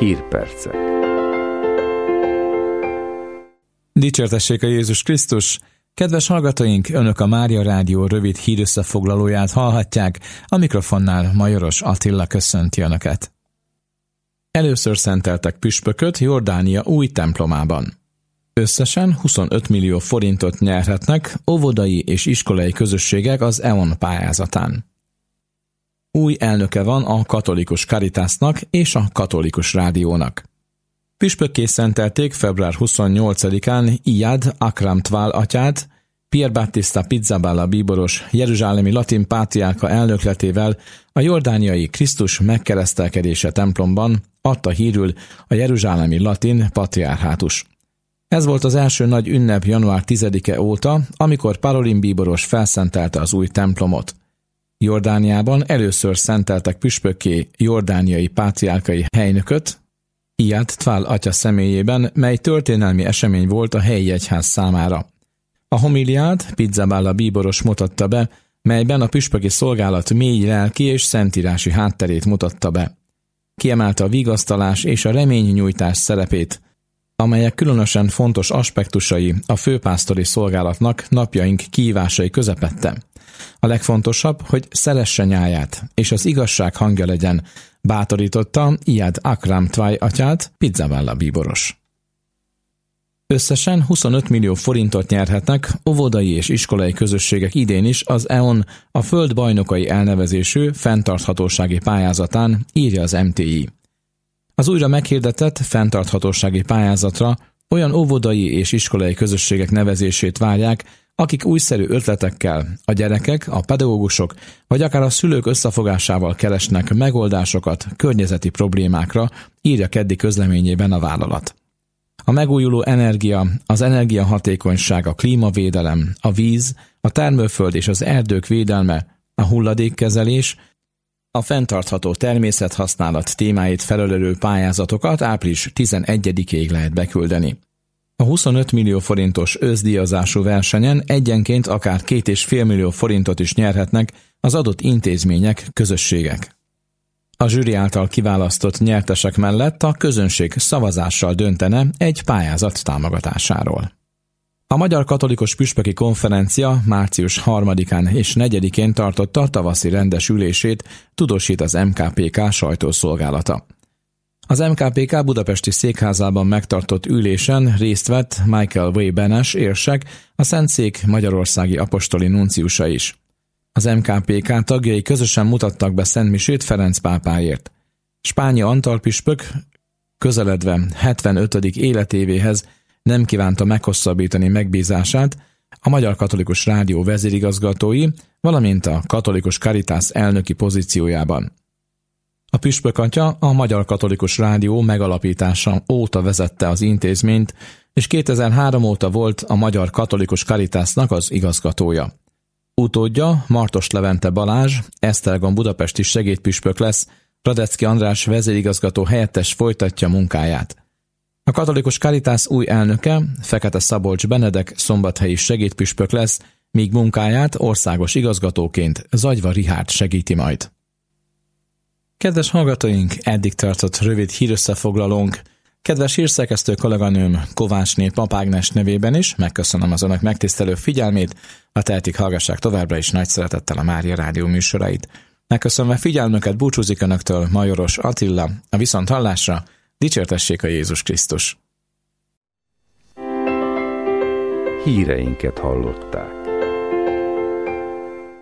Hírpercek. Dicsértessék a Jézus Krisztus! Kedves hallgatóink, Önök a Mária Rádió rövid hírösszefoglalóját hallhatják, a mikrofonnál Majoros Attila köszönti Önöket. Először szenteltek püspököt Jordánia új templomában. Összesen 25 millió forintot nyerhetnek óvodai és iskolai közösségek az EON pályázatán. Új elnöke van a Katolikus Caritasnak és a Katolikus Rádiónak. Püspökké szentelték február 28-án Iyad Akram Tval atyát, Pier Battista Pizzaballa bíboros jeruzsálemi latin pátriárka elnökletével a jordániai Krisztus megkeresztelkedése templomban adta hírül a jeruzsálemi latin patriárhátus. Ez volt az első nagy ünnep január 10-e óta, amikor Parolin bíboros felszentelte az új templomot. Jordániában először szenteltek püspökké jordániai pátriárkai helynököt, Iyad Tval atya személyében, mely történelmi esemény volt a helyi egyház számára. A homiliát Pizzaballa bíboros mutatta be, melyben a püspöki szolgálat mély lelki és szentírási hátterét mutatta be. Kiemelte a vigasztalás és a reménynyújtás szerepét, amelyek különösen fontos aspektusai a főpásztori szolgálatnak napjaink kihívásai közepette. A legfontosabb, hogy szeresse nyáját, és az igazság hangja legyen, bátorította Iyad Akram Tval atyát, Pizzaballa bíboros. Összesen 25 millió forintot nyerhetnek óvodai és iskolai közösségek idén is az EON a Föld bajnokai elnevezésű fenntarthatósági pályázatán, írja az MTI. Az újra meghirdetett fenntarthatósági pályázatra olyan óvodai és iskolai közösségek nevezését várják, akik újszerű ötletekkel, a gyerekek, a pedagógusok vagy akár a szülők összefogásával keresnek megoldásokat környezeti problémákra, írja keddi közleményében a vállalat. A megújuló energia, az energiahatékonyság, a klímavédelem, a víz, a termőföld és az erdők védelme, a hulladékkezelés, a fenntartható természethasználat témáit felölelő pályázatokat április 11-ig lehet beküldeni. A 25 millió forintos összdíjazású versenyen egyenként akár 2,5 millió forintot is nyerhetnek az adott intézmények, közösségek. A zsűri által kiválasztott nyertesek mellett a közönség szavazással döntene egy pályázat támogatásáról. A Magyar Katolikus Püspöki Konferencia március 3-án és 4-én tartotta a tavaszi rendes ülését, tudósít az MKPK sajtószolgálata. Az MKPK budapesti székházában megtartott ülésen részt vett Michael W. Benes érsek, a Szentszék magyarországi apostoli nunciusa is. Az MKPK tagjai közösen mutattak be szentmisét Ferenc pápáért. Spányi Antal püspök közeledve 75. életévéhez nem kívánta meghosszabbítani megbízását a Magyar Katolikus Rádió vezérigazgatói, valamint a Katolikus Caritas elnöki pozíciójában. A püspök atya a Magyar Katolikus Rádió megalapítása óta vezette az intézményt, és 2003 óta volt a Magyar Katolikus Caritasnak az igazgatója. Utódja Martos Levente Balázs, Esztergom budapesti segédpüspök lesz, Radecki András vezérigazgató helyettes folytatja munkáját. A Katolikus Caritas új elnöke, Fekete Szabolcs Benedek szombathelyi segédpüspök lesz, míg munkáját országos igazgatóként Zagyva Rihárd segíti majd. Kedves hallgatóink, eddig tartott rövid hírösszefoglalónk. Kedves hírszerkesztő kolléganőm Kovácsné Pap Ágnes nevében is megköszönöm az önök megtisztelő figyelmét, ha tehetik, hallgassák továbbra is nagy szeretettel a Mária Rádió műsorait. Megköszönve figyelmüket búcsúzik önöktől Majoros Attila, a viszonthallásra, dicsértessék a Jézus Krisztus! Híreinket hallották.